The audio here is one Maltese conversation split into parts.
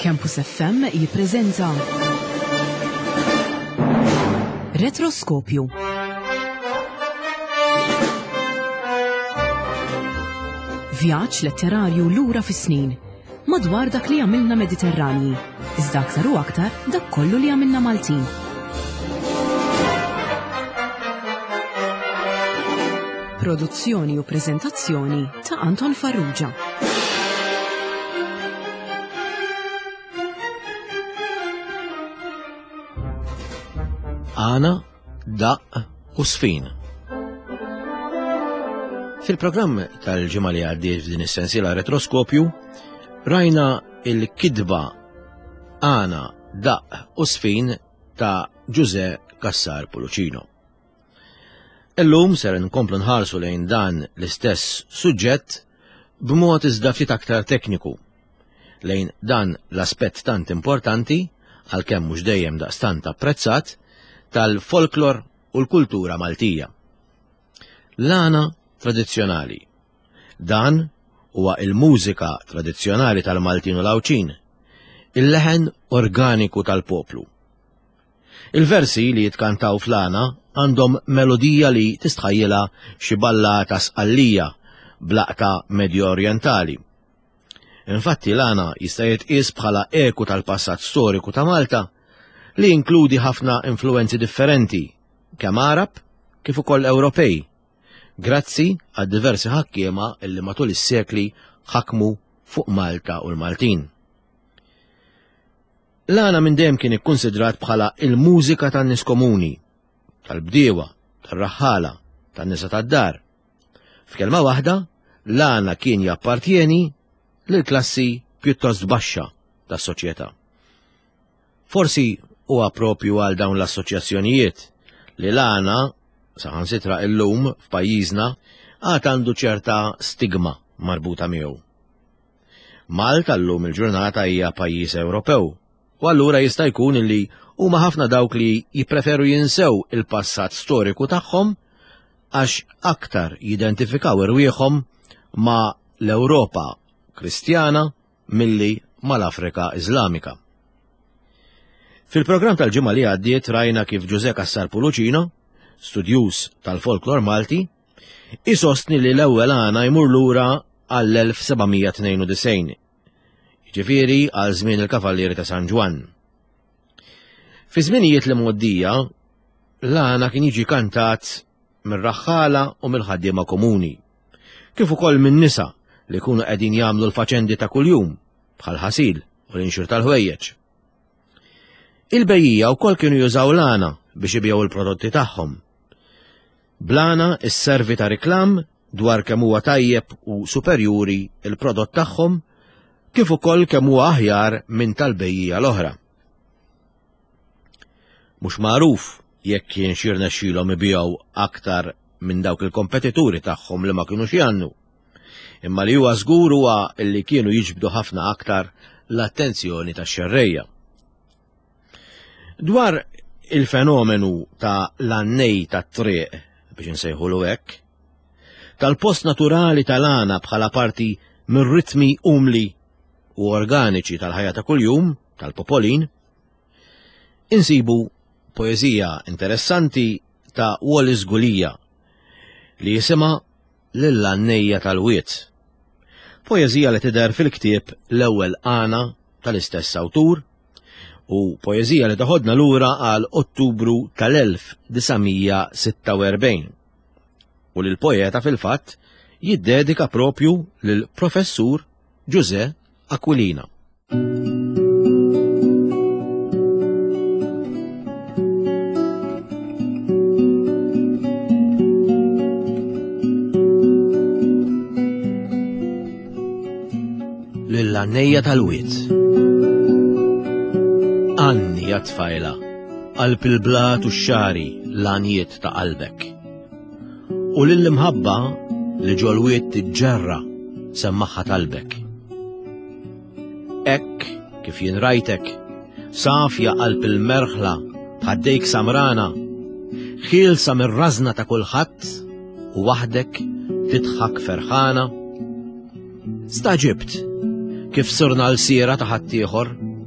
Campus FM jippreżenta Retroskopju. Vjaġġ letterarju lura fis-snin madwar dak li għamilna Mediterranji, iżda aktar u aktar dak kollu li għamilna Maltin. Produzzjoni u preżentazzjoni ta' Anton Farrugia. Għana, daq u sfin. Fil-programm tal-ġimgħa li għaddiet f'din is-sensiela Retroskopju, rajna il-kidba Għana, daq u sfin ta' Giuseppe Cassar Pullucino. Illum ser nkomplu nħarsu lejn dan l-istess suġġett b'mod iżda ftit aktar tekniku, lejn dan l-aspett tant importanti, għalkemm mhux dejjem daqstant apprezzat, tal-folklor u l-kultura Maltija. L-għana tradizzjonali. Dan huwa il-mużika tradizzjonali tal-Maltin u l-Awċin, il-leħen organiku tal-poplu. Il-versi li jitkantaw fl-għana għandhom melodija li tistħajjilha xi ballata sqallija blaqta medju orjentali. Infatti l-għana jista' jitqies bħala eku tal-passat storiku ta' Malta li inkludi ħafna influenzi differenti, kemm Arab kif ukoll Ewropej, grazzi għad diversi ħakkiema illi matul is-sekli ħakmu fuq Malta u l-Maltin. L-għana minn dejjem kien ikkunsidrat bħala il-mużika tan-nies komuni, tal-bdiewa, tar-raħħala, tan-nisa tad-dar. F'kelma waħda, l-għana kien jappartjeni lil klassi pjuttost baxxa tas-soċjetà. Forsi huwa propju għal dawn l-assoċjazzjonijiet li l-għana saħansitra illum f'pajjiżna għad għandu ċerta stigma marbuta miegħu. Malta llum il-ġurnata hija pajjiż Ewropew, u allura jista' jkun li huma ħafna dawk li jippreferu jinsew il-passat storiku tagħhom għax aktar jidentifikaw irwieħhom ma' l-Ewropa Kristjana milli mal-Afrika Iżlamika. Fil-programm tal-ġimgħa li għaddiet rajna kif Giuseppe Cassar Pullucino, studjuż tal-folklor Malti, isostni li l-ewwel għana jmur lura għall-1792, ġifieri għal żmien il-Kavallieri ta' San Ġwan. Fi żminijiet li mgħoddija, l-għana kien jiġi kantat mir-raħħala u mill-ħaddiema komuni, kif ukoll min-nisa li jkunu qegħdin jagħmlu l-faċendi ta' kuljum bħal ħasil u l-inxir tal-ħwejjeġ. Il-bejjija wkoll kienu jużaw l-għana biex ibjew il-prodotti tagħhom. Bl-għana isservi ta' riklam dwar kemm huwa tajjeb u superjuri il-prodott tagħhom kif ukoll kemm huwa aħjar minn tal-bejjija l-oħra. Mhux magħruf jekk kien xirnexxielhom ibjew aktar minn dawk il-kompetituri tagħhom li ma kinux jannu, imma li huwa żgur huwa li kienu jiġbdu ħafna aktar l-attenzjoni tax-xerrejja. Dwar il-fenomenu ta' l-annej tat-triq, biex nsejħulu hekk, tal-post naturali tal-għana bħala parti mir-ritmi umli u organiċi tal-ħajja ta' kuljum, tal-popolin, insibu poeżija interessanti ta' Wallis Gulija li jisimha Lill-Annejja tal-Wiet. Poeżija li tidher fil-ktieb L-ewwel għana tal-istess awtur, u poeżija li taħodna lura għal Ottubru tal-1946. U lill-poeta fil-fatt jiddedika propju lill-professur Giuseppe Aquilina. Lill-Annejja tal-Wiet. Anni jatfajla, qalb il-blat u x-xari l-għanijiet ta' qalbek. U lill-imħabba li ġolwiet tiġġerra semmaħħa talbek. Ekk kif jinrajtek, safja qalb il-merħla bħaddejk samrana, ħielsa mir-rażna ta' kulħadd u waħdek titħak ferħana. Staġibt kif sirna l-sira ta' ħaddieħor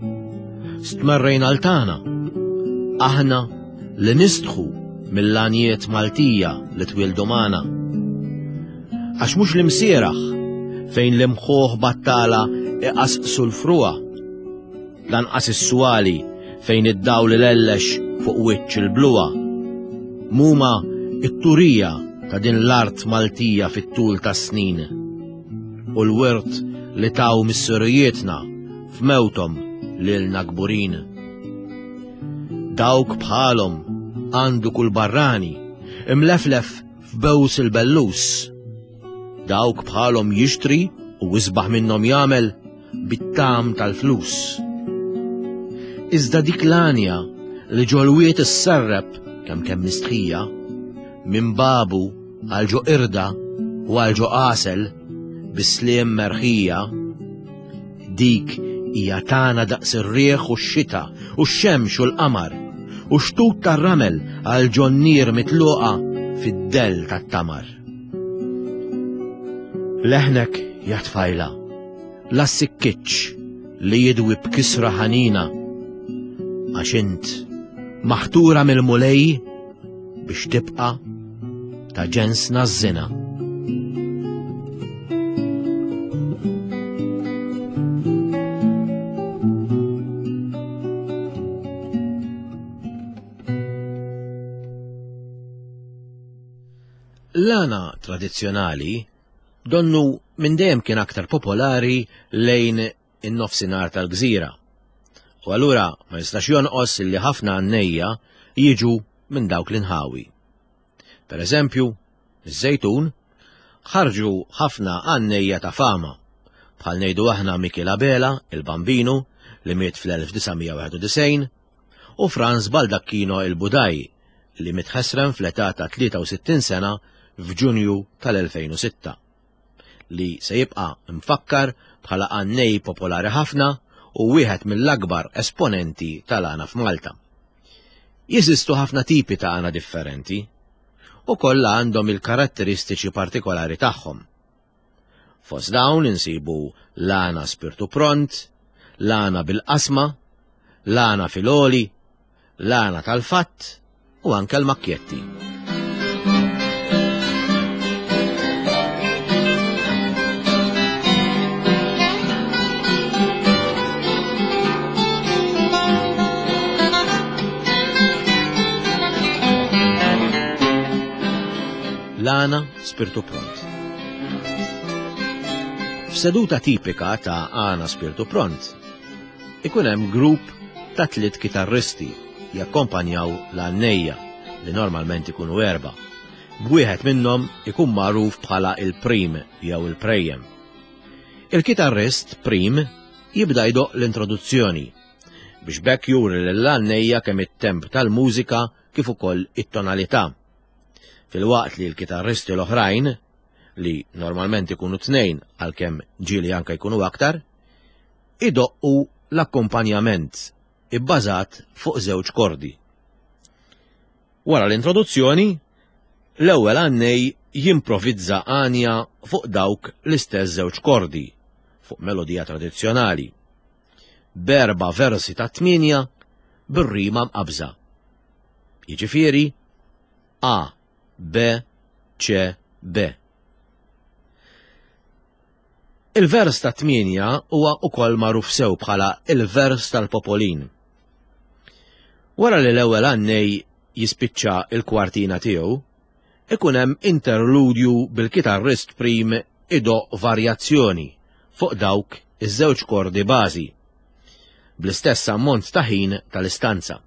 stmerrejna l-tana. Aħna li nistħu mill-lanijiet Maltija li twildu magħna. Għax mhux l-imsieraħ fejn l-imħuħ battala iqasqsu l-fruqa, lanqas is-swali fejn id-dawl l-ellex fuq wiċċ il-bluwa. Muma it-turija ta' din l-art Maltija fit-tul ta' snin. U l-wirt li taw mis-surijietna f'mewtom lilna kburin. Dawk bħalhom għandu kull barrani imleflef f'bews il-bellus. Dawk bħalhom jixtri u wisbaħ minnhom jagħmel bit-tam tal-flus. Iżda dik l-anja li ġolwiet is-serreb kemm mistħija minn babu għal ġo irda u għal ġo qasel bisliem merħija, dik hija tagħna daqs ir-rieħ u x-xita u x-xemx u l-qamar u xtut tar-ramel għal ġonnier mitluqa fid-dell tat-tamar. Leħnek jatfajla, la sikkiċ li jidwi b'kisra ħanina, għax int maħtura mill-mulej biex tibqa' ta' ġens naż-żina. L-għana tradizzjonali donnu minn dejjem kien aktar popolari lejn in-nofsinhar tal-Gżira. U allura ma jistax jonqos li ħafna għannejja jiġu minn dawk l-inħawi. Pereżempju, iż-Żejtun ħarġu ħafna għannejja ta' fama, bħal ngħidu aħna Michela Bela, il-Bambinu, li miet fl-1991, u Franz Baldacchino il-Budaj, li mitħessrem fl-età ta' 63 sena f'Ġunju tal-2006, li se jibqa' mfakkar bħala għannej popolari ħafna u wieħed mill-akbar esponenti tal-għana f'Malta. Jeżistu ħafna tipi ta' għana differenti, u kollha għandhom il-karatteristiċi partikolari tagħhom. Fost dawn insibu l-għana spirtu pront, l-għana bil-qasma, l-għana fil-oli, l-għana tal-fatt u anke l-makkjetti. L-għana spirtu pront. F'seduta tipika ta' għana spirtu pront, ikun hemm grupp ta' 3 kitarristi jakkompanjaw l-għannejja li normalment ikunu 4. B'wieħed minnhom ikun magħruf bħala il-prim jew il-prejjem. Il-kitarrist prim jibda jdoq l-introduzzjoni biex bekk juri lill-għannejja kemm it-temp tal-mużika kif ukoll it-tonalità. Fil-waqt li l-kitarristi l-oħrajn, li normalment ikunu 2 għalkemm ġieli anke jkunu aktar, idoqqu l-akkompanjament ibbażat fuq 2 kordi. Wara l-introduzzjoni, l-ewwel għannej jimprovizza għanja fuq dawk l-istess 2 kordi, fuq melodija tradizzjonali, b'4 versi ta' 8 bir-rima mqabża. Jiġifieri A, B, C, B. Il-vers ta' 8 huwa wkoll magħruf sew bħala il-vers tal-Popolin. Wara li l-ewwel għannej jispiċċa il-kwartina tiegħu, ikun hemm interludju bil-kitarrist prim idoq varjazzjoni fuq dawk iż-2 kordi bażi, bl-istess ammont ta' ħin tal-istanza.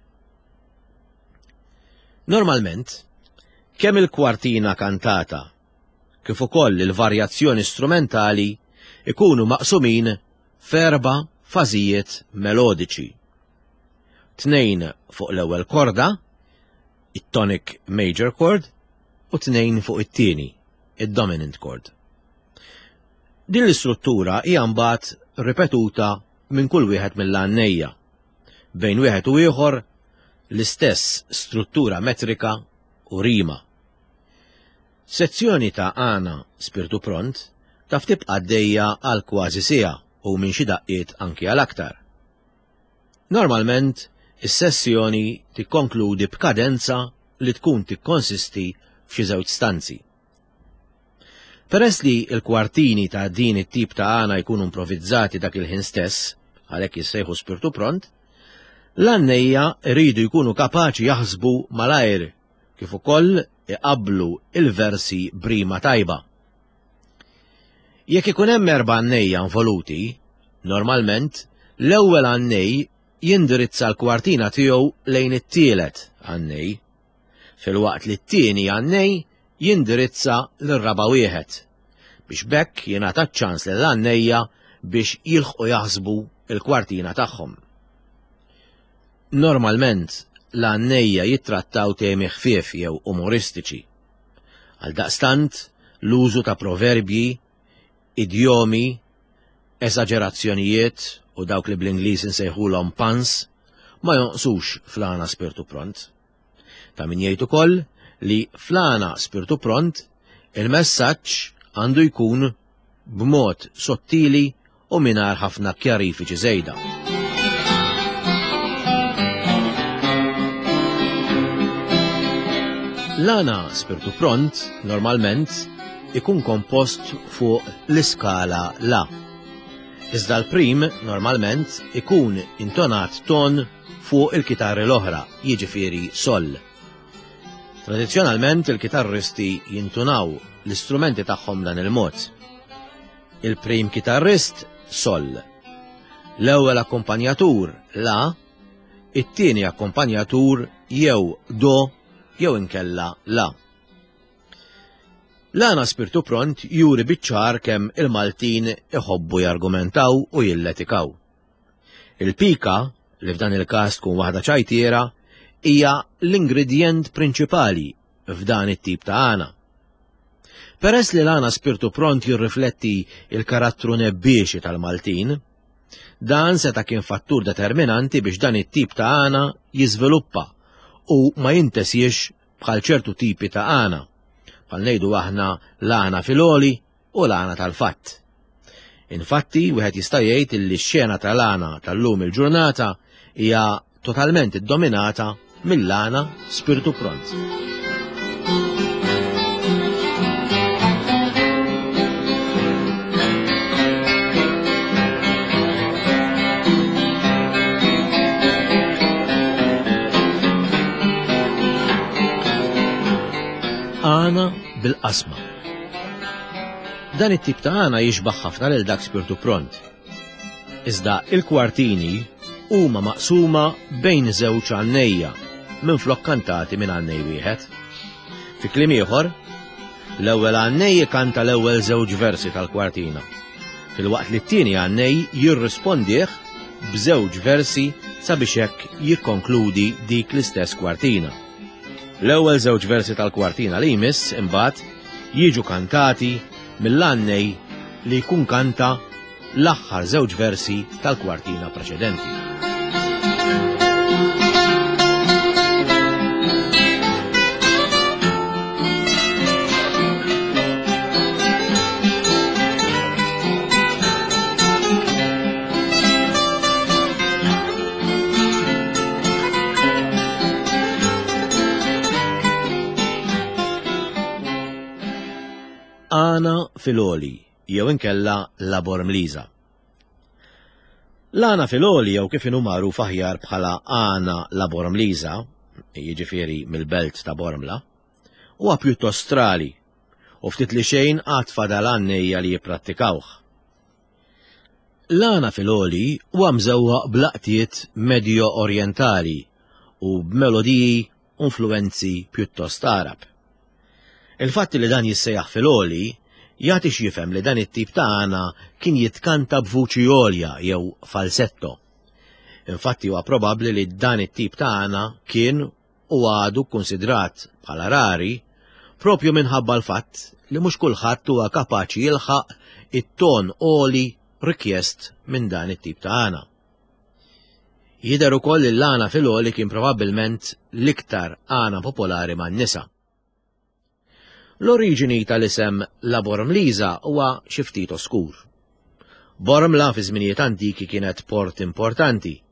Normalment, kemm il-kwartina kantata kif ukoll il-varjazzjoni strumentali ikunu maqsumin f'4 fażijiet melodiċi. 2 fuq l-ewwel korda, it-tonic major chord, u 2 fuq it-tieni, id-dominant chord. Din l-istruttura hija mbagħad ripetuta minn kull wieħed mill-għannejja, bejn wieħed u ieħor l-istess struttura metrika u rima. Sezzjoni ta' għana spirtu pront taf tibqa' għaddejja għal kważi siegħa u minn xi daqqiet anki għal aktar. Normalment, is-sessjoni tikkonkludi b'kadenza li tkun tikkonsisti f'xi żewġ stanzi. Peress li l-kwartini ta' din it-tip ta' għana jkunu improvvizzati dak il-ħin stess, għalhekk jissejħu spirtu pront, l-għannejja rridu jkunu kapaċi jaħsbu malajr kif ukoll iqabblu il-versi brima tajba. Jekk ikun hemm 4 għannejja involuti, normalment l-ewwel għannej jindirizza l-kwartina tiegħu lejn it-tielet għannej, filwaqt li t-tieni għannej jindirizza l-raba' wieħed biex bekk jingħata ċans lill-għannejja biex jilħqu jaħsbu il-kwartina tagħhom. Normalment l-għannejja jittrattaw temi ħfief jew umoristiċi. Għaldaqstant l-użu ta' proverbji, idjomi, eżaġerazzjonijiet u dawk li bl-Ingliż insejħulhom puns ma jonqsux fl-għana spirtu pront. Ta' min jgħid ukoll li fl-għana spirtu pront il-messaġġ għandu jkun b'mod sottili u mingħajr ħafna kjarifiċi żejda. L-għana spirtu pront normalment ikun kompost fuq l-iskala La. Iżda l-prim normalment ikun intonat ton fuq il-kitarri l-oħra, jiġifieri Sol. Tradizzjonalment il-kitarristi jintunaw l-istrumenti tagħhom dan il-mod. Il-prim kitarrist Sol, l-ewwel akkumpanjatur La, it-tieni akkumpanjatur jew Do jew inkella La. L-għana spirtu pront juri biċ-ċar kemm il-Maltin iħobbu jargumentaw u jilletikaw. Il-pika, li f'dan il-każ tkun waħda ċajtiera, hija l-ingredjent prinċipali f'dan it-tip ta' għana. Peress li l-għana spirtu pront jirrifletti il-karattru nebbieċi tal-Maltin, dan seta' kien fattur determinanti biex dan it-tip ta' għana jiżviluppa u ma jintesjiex bħal ċertu tipi ta' għana, bħal ngħidu aħna l-għana filoli u l-għana tal-fatt. Infatti, wieħed jista' jgħid li x-xena tal-għana tal-lum il-ġurnata hija totalment iddominata mill-għana spirtu pront. Għana bil-qasma. Dan it-tip ta' għana jixbaħ ħafna lil dak spirtu pront. Iżda il-kwartini huma maqsuma bejn żewġ għannejja minflok kantati minn għannej wieħed. Fi kliem ieħor, l-ewwel għannej kanta l-ewwel żewġ versi tal-kwartina, filwaqt li t-tieni għannej jirrispondih b'żewġ versi sabiex hekk jikkonkludi dik l-istess kwartina. L-ewwel żewġ versi tal-kwartina li jmiss imbagħad jiġu kantati mill-għannej li jkun kanta l-aħħar żewġ versi tal-kwartina preċedenti. Għana filoli, jew inkella labor mliża. L-għana filoli jew kif inhu magħruf aħjar bħala għana labor mliża, jiġifieri mill-belt ta' Bormla, huwa pjuttost strali u ftit li xejn qatt fadal għannejja li jipprattikawh. L-għana filoli huwa mżewwaq blaqtiet medjo orjentali u b'melodiji u influenzi pjuttost Arab. Il-fatt li dan jissejjaħ filoli jagħti x'jifhem li dan it-tip ta' għana kien jitkanta b'vuċi għolja jew falsetto. Infatti huwa probabbli li dan it-tip ta' għana kien u għadu kkunsidrat bħala rari propju minħabba l-fatt li mhux kulħadd huwa kapaċi jilħaq it-ton għoli rikjest minn dan it-tip ta' għana. Jidher ukoll li l-għana filoli kien probabbilment l-iktar għana popolari man-nisa. L-oriġini tal-isem labor mliża huwa xi ftit oskur. Bormla fi żminijiet antiki kienet port importanti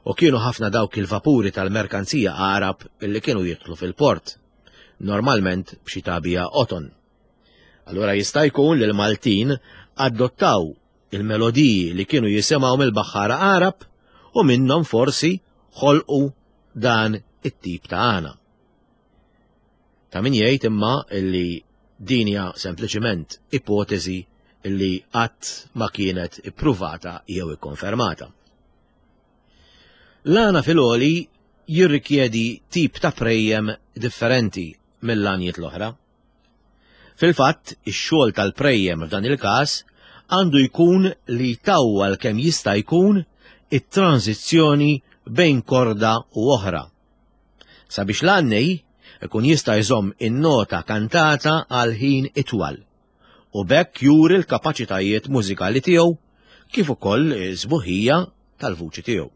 u kienu ħafna dawk il-vapuri tal-merkanzija Arab illi kienu jidħlu fil-port, normalment b'xi tabija qoton. Allura jista' jkun li l-Maltin adottaw il-melodiji li kienu jisimgħu mill-baħħara Arab u minnhom forsi ħolqu dan it-tip ta' għana. Ta' min jgħid imma illi din hija sempliċement ipotezi illi qatt ma kienet ippruvata jew ikkonfermata. L-għana fil-għoli jirrikjedi tip ta' prejjem differenti mill-għanijiet l-oħra. Fil-fatt, ix-xogħol tal-prejjem f'dan il-każ għandu jkun li tawwal kemm jista' jkun it-tranzizzjoni bejn korda u oħra. Sabiex l-għannej ikun jista' jżomm in-nota kantata għal ħin itwal u bekk juri l-kapaċitajiet mużikali tiegħu kif ukoll żbuħija tal-vuċi tiegħu.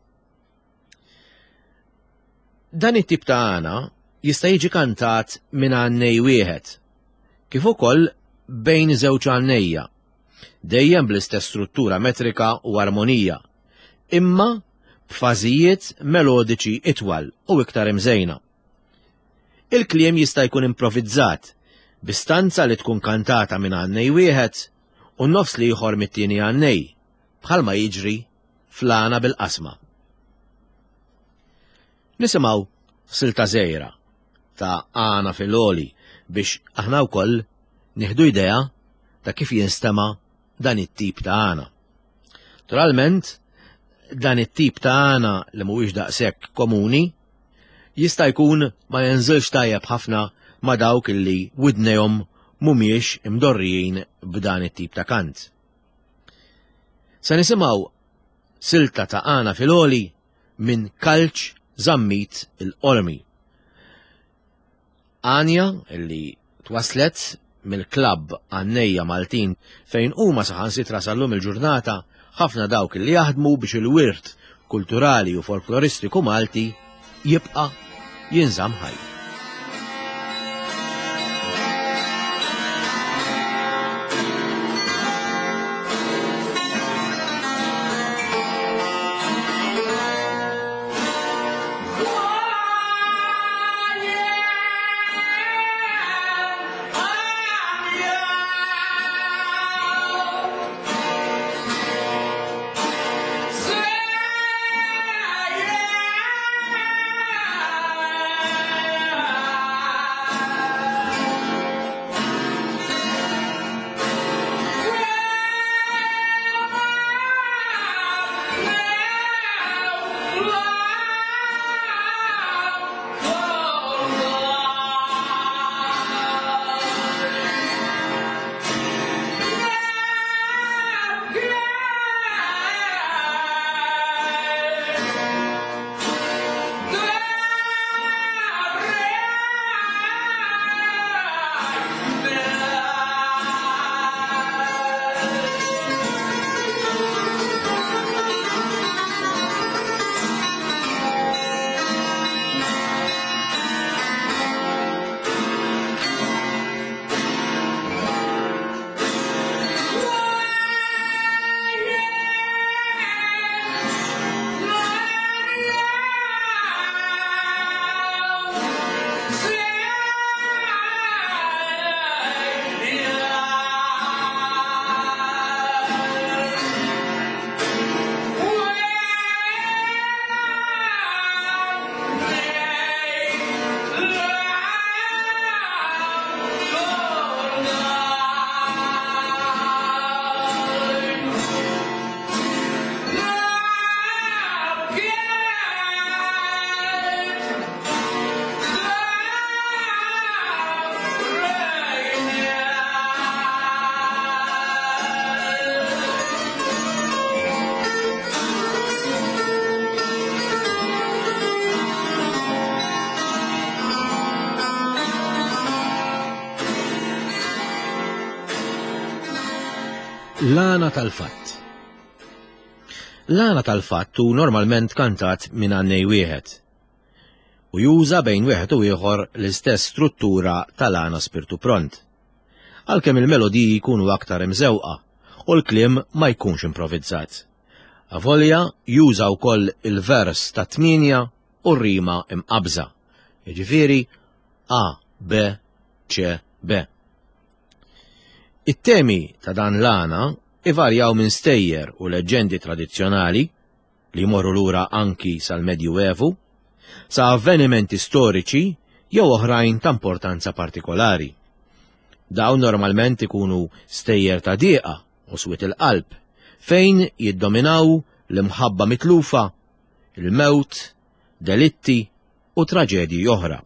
Dan it-tip ta' għana jista' jiġi kantat minn għannej wieħed, kif ukoll bejn żewġ għannejja, dejjem bl-istess struttura metrika u armonija, imma b'fażijiet melodiċi itwal u iktar imżejna. Il-kliem jista' jkun improvvizzat bi stanza li tkun kantata minn għannej wieħed u n-nofs li ieħor mit-tieni għannej, bħalma jiġri fl-għana bil-qasma. Nisimgħu silta żgħira ta' għana fil-għoli biex aħna wkoll nieħdu idea ta' kif jinstema' dan it-tip ta' għana. Naturalment, dan it-tip ta' għana li mhuwiex daqshekk komuni jista' jkun ma jenżilx tajjeb ħafna ma' dawk illi widnejhom mhumiex imdorrijin b'dan it-tip ta' kant. Se nisimgħu silta ta' għana fil-għoli minn Kalċ Żammit il-Qormi. Anja illi twaslet mill-klabb Għannejja Maltin fejn huma saħansitra sal-lum il-ġurnata ħafna dawk li jaħdmu biex il-wirt kulturali u folkloristiku Malti jibqa' jinżamm ħaj. L-għana tal-fatt. L-għana tal-fatt hu normalment kantat minn għannej wieħed u juża bejn wieħed u ieħor l-istess struttura tal-għana spirtu pront. Għalkemm il-melodiji jkunu aktar imżewqa u l-kliem ma jkunx improvvizzat. Avolja juża wkoll il-vers ta' 8 u r-rima imqabża, jiġifieri A, B, C, B. It-temi ta' dan l-għana ivarjaw minn stejjer u leġendi tradizzjonali li jmorru lura anki sal-Medju Evu, sa' avvenimenti storiċi jew oħrajn ta' importanza partikolari. Dawn normalment ikunu stejjer ta' dieqa u swit il-qalb, fejn jiddominaw l-imħabba mitlufa, il-mewt, delitti u traġedji oħra.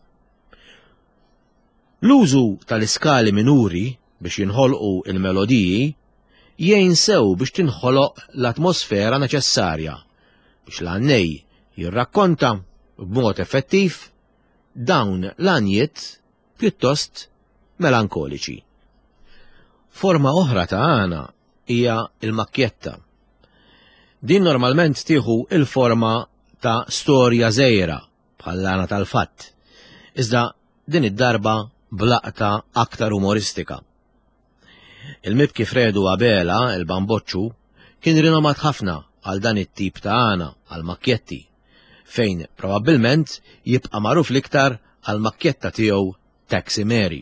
L-użu tal-iskali minuri biex jinħolqu il-melodiji jgħin sew biex tinħoloq l-atmosfera neċessarja biex l-għannej jirrakkonta b'mod effettiv dawn l-għanjiet pjuttost melankoliċi. Forma oħra ta' għana hija il-makkjetta. Din normalment tieħu il-forma ta' storja żgħira bħall-għana tal-fatt, iżda din id-darba blaqta aktar umoristika. Il-Mibki Fredu Abela, il-Bamboċċu, kien rinomat ħafna għal dan it-tip ta' għana għal makkjetti, fejn probabbilment jibqa' magħruf l-iktar għal makkjetta tiegħu Taxi Mary.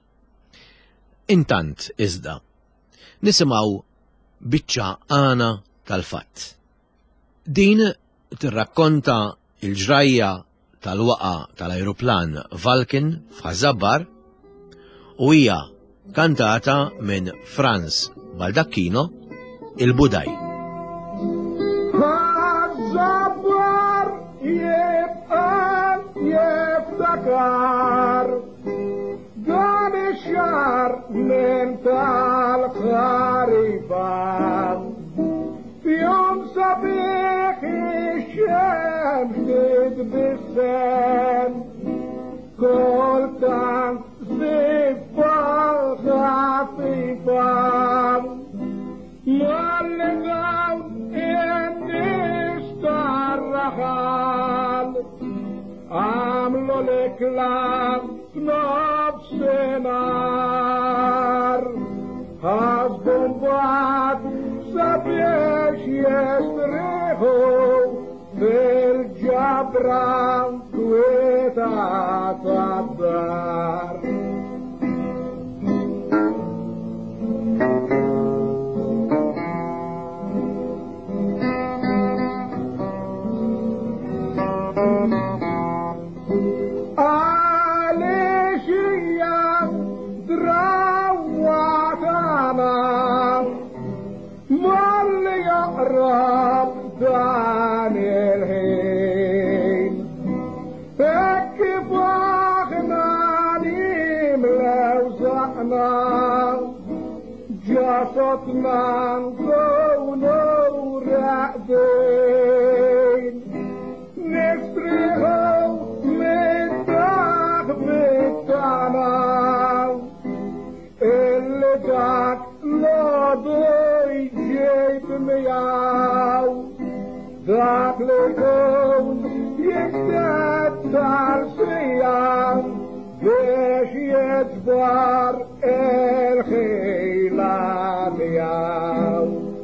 Intant iżda nisimgħu biċċa għana tal-fatt. Din tirrakkonta il-ġrajja tal-waqa tal-ajruplan Valkin f'Ħażabbar u hija kantata minn Franz Baldacchino, il-Budaj. Ħażabbar jiftakar dan ix-xahar minn tal-ħarifa fjum sabiħ ix-xemx titbissem kultant zifal ħafifa mallingaw in-nies tar-raħal għamlu l-iklam f'nofsinhar ħasbu mbagħad sabiex jistrieħu fil-ġabra kwieta tad-dar. Rab dan il-ħin kif aħna nimlew saqna ġasotna nkunu raqdin nistriħu mid-daħ bit-tana illi dak l-għadu miegħu dak li kun jikteb tal-sija biex jiġbar il-ħila miegħu.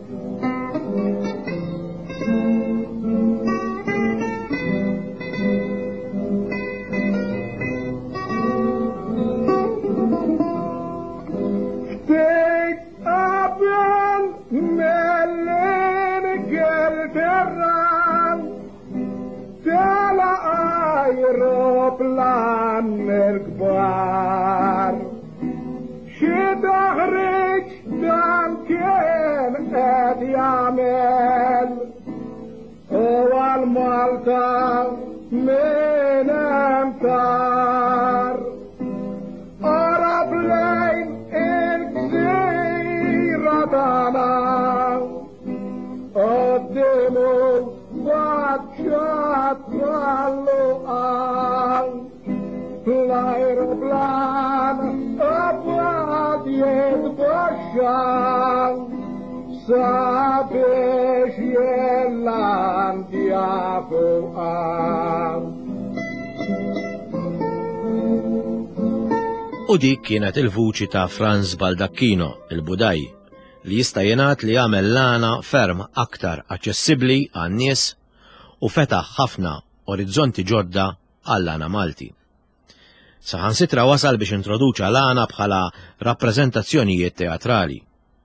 Aeroplan il-kbar xi taħriġ dan kien qed jagħmel u għal-Malta min hemm tar qarab lejn il-gżira tagħna quddiemu faċċat tal-luqal l-aeroplan abwad jitbaxxa sabiex jellandja fuqha. U dik kienet il-vuċi ta' Franz Baldacchino, il-Budaj, li jista' jingħad li jagħmel l-għana ferm aktar aċċessibbli għan-nies u fetaħ ħafna orizzonti ġodda għall-għana Malti. Saħansitra wasal biex introduċa l-għana bħala rappreżentazzjonijiet teatrali.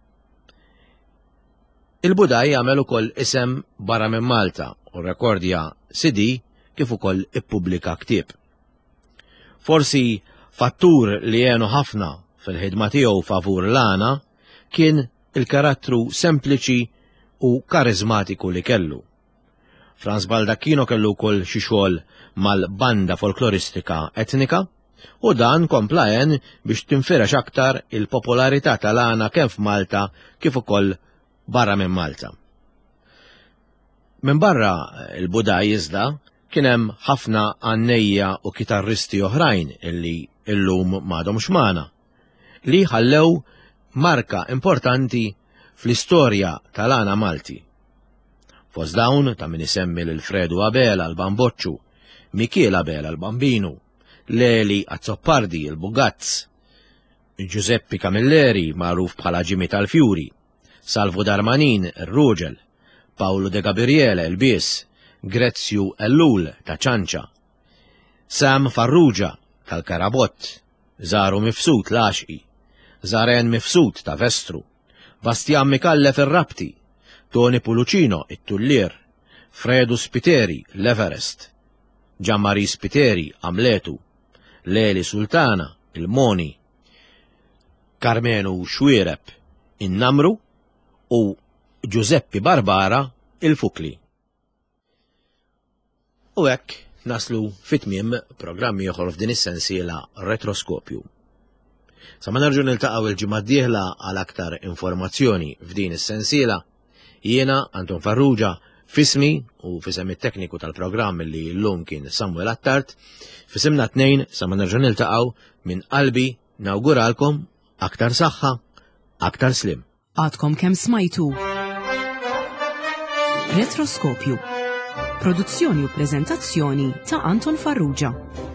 Il-Budaj jagħmel ukoll isem barra minn Malta u rekordja CD kif ukoll ippubblika ktieb. Forsi fattur li jenu ħafna fil-ħidma tiegħu favur l-għana kien il-karattru sempliċi u karizmatiku li kellu. Franz Baldacchino kellu wkoll xi xogħol mal-banda folkloristika etnika u dan kompla għen biex tinfirex aktar il-popolarità tal-għana kemm f'Malta kif ukoll barra minn Malta. Minn barra il-Budaj iżda kien hemm ħafna għannejja u kitarristi oħrajn illi illum m'għadhomx magħna li ħallew marka importanti fl-istorja tal-għana Malti. Fost dawn ta' min isemmi l-Fredu Abela l-Bamboċċu, Michele Abela l-Bambinu, Leli Azzoppardi il-Bugazz, Giuseppe Camilleri magħruf bħala Ġimi tal-Fjuri, Salvo Darmanin il-Ruġel, Paolo De Gabriele il-Bies, Grezju Ellul ta' ċanċa, Sam Farrugia tal-Karabott, Zaru Mifsut l-Għaxqi, Zaren Mifsut ta' Vestru, Bastian Mikallef ir-Rabti, Toni Pulucino it-Tullier, Fredu Spiteri l-Everest, Gianmari Spiteri Amletu, Leli Sultana il-Moni, Carmenu Xwiereb in-Namru u Giuseppe Barbara il-Fukli. U hekk naslu fit-tmiem programmi oħra f'din is-sensiela Retroskopju. Sa ma nerġu niltaqgħu il-ġimgħa d-dieħla għal aktar informazzjoni f'din is-sensiela, jiena Anton Farrugia fismi u fisem it-tekniku tal-programm li llum kien Samuel Attart, fisimna tnejn sa ma nerġu niltaqgħu minn qalbi nawguralkom aktar saħħa, aktar slim. Għadkom kemm smajtu. Retroskopju. Produzzjoni u preżentazzjoni ta' Anton Farrugia.